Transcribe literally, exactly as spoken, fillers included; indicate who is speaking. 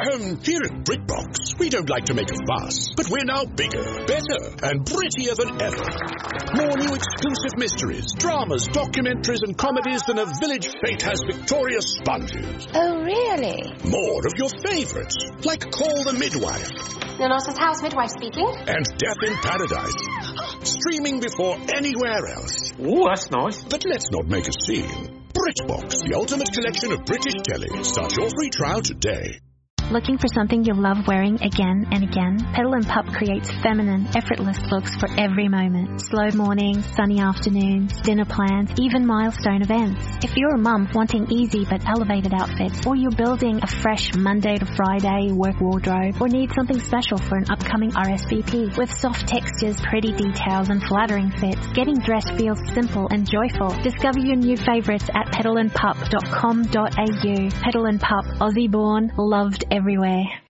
Speaker 1: Um, here at BritBox, we don't like to make a fuss, but we're now bigger, better, and prettier than ever. More new exclusive mysteries, dramas, documentaries, and comedies than a village fete has Victoria sponges.
Speaker 2: Oh, really?
Speaker 1: More of your favourites, like Call the Midwife.
Speaker 2: Nurse's House Midwife speaking.
Speaker 1: And Death in Paradise. Streaming before anywhere else.
Speaker 3: Oh, that's nice.
Speaker 1: But let's not make a scene. BritBox, the ultimate collection of British telly. Start your free trial today.
Speaker 4: Looking for something you'll love wearing again and again? Petal and Pup creates feminine, effortless looks for every moment. Slow mornings, sunny afternoons, dinner plans, even milestone events. If you're a mum wanting easy but elevated outfits, or you're building a fresh Monday to Friday work wardrobe, or need something special for an upcoming R S V P, with soft textures, pretty details, and flattering fits, getting dressed feels simple and joyful. Discover your new favourites at petal and pup dot com dot a u. Petal and Pup, Aussie born, loved everywhere.